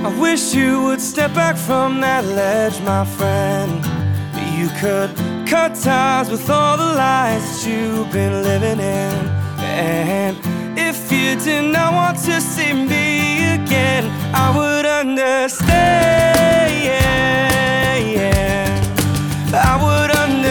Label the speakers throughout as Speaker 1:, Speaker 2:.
Speaker 1: I wish you would step back from that ledge, my friend. You could cut ties with all the lies that you've been living in. And if you did not want to see me again, I would understand. I would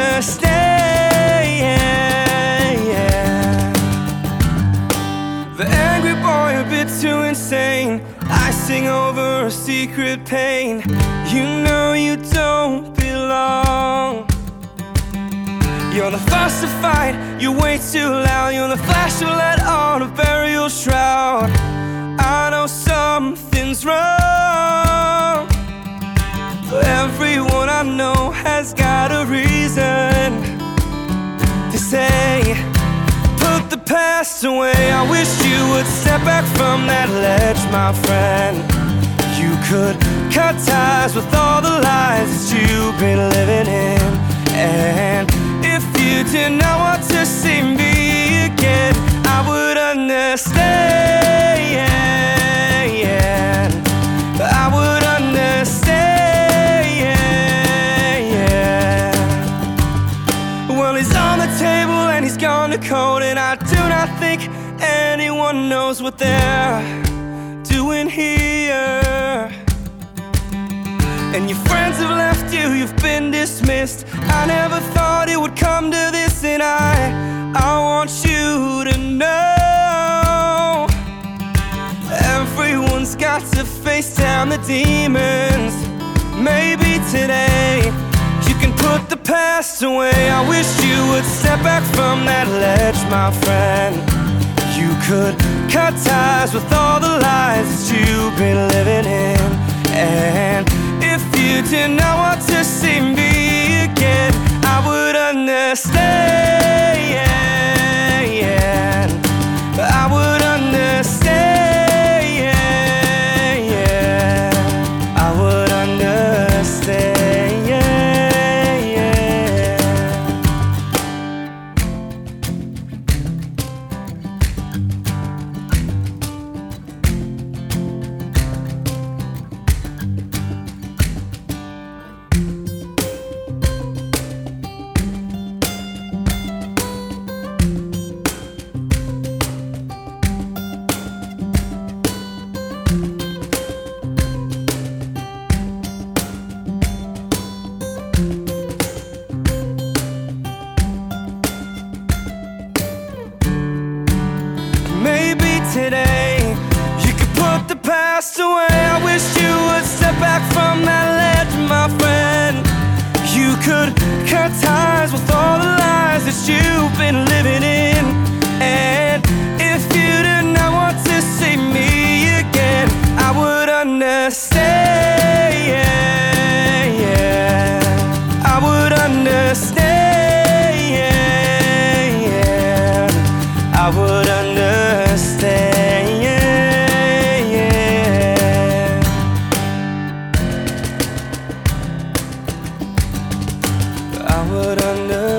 Speaker 1: understand. The angry boy, a bit too insane, icing over a secret pain. You know you don't belong. You're the first to fight, you're way too loud. You're the flash you let on a burial shroud. I know something's wrong. Everyone I know has got a reason to say, put the past away. I wish you would step back from that ledge, my friend. You could cut ties with all the lies that you've been living in. And if you did not want to see me again, I would understand. I would understand. Well, he's on the table and he's gone to cold, and I do not think anyone knows what they're doing here. And your friends have left you, you've been dismissed. I never thought it would come to this, and I want you to know, everyone's got to face down the demons. Maybe today you can put the past away. I wish you would step back from that ledge, my friend. You could cut ties with all the lies that you've been living in. And if you did not want to see me again, I would understand. I would understand. I would understand. Maybe today you could put the past away. I wish you would step back from that ledge, my friend. You could cut ties with all the lies that you've been living in. And if you did not want to see me again, I would understand. I would understand. I would understand. I would understand.